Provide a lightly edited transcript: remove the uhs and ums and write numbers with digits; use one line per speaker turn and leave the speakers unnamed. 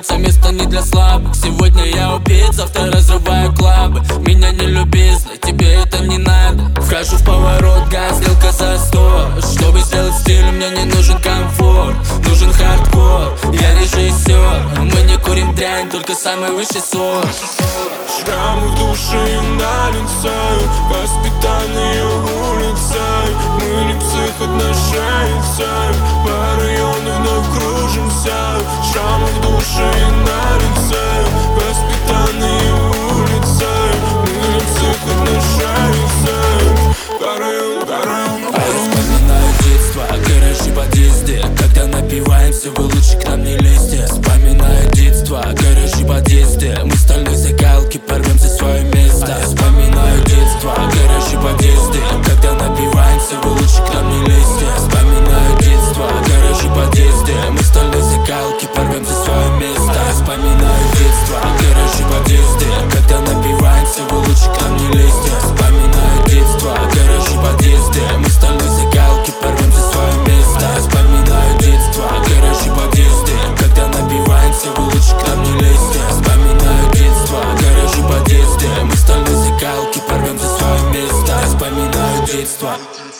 кажется, место не для слабых. Сегодня я убит, завтра разрываю клабы. Меня не люби, злой, тебе это не надо. Вхожу в поворот, газ, сделка за 100. Чтобы сделать стиль, мне не нужен комфорт, нужен хардкор. Я режиссер, мы не курим дрянь, только самый высший сорт.
Шрамы в душе и на лице, воспитанные улицей. Мы не психотношенцы, по району вновь кружимся. Шрамы в душе и на лице, воспитанные улицей. Мы не психотношенцы, по району, по району.
А я вспоминаю детство, гаражи, подъезды. Когда напиваемся, вы лучше к нам не лезьте. Вспоминаю детство, гаражи, подъезды. Мы стальной закалки, порвем за свое место. А я вспоминаю детство, гаражи, подъезды. Когда напиваемся, вы лучше к нам не лезьте. Вспоминаю детство, гаражи, подъезды. Мы стальной закалки, порвем за свое место. А я вспоминаю детство, гаражи, подъезды. Когда напиваемся, вы лучше к нам не лезьте. Вспоминаю детство, гаражи, подъезды. Мы стальной закалки, порвем за свое место. Я вспоминаю детство, гаражи, подъезды. Когда напиваемся, вы лучше к нам не лезьте. Вспоминаю детство, гаражи, подъезды. Мы стальной закалки, порвем за свое место. Я вспоминаю детство.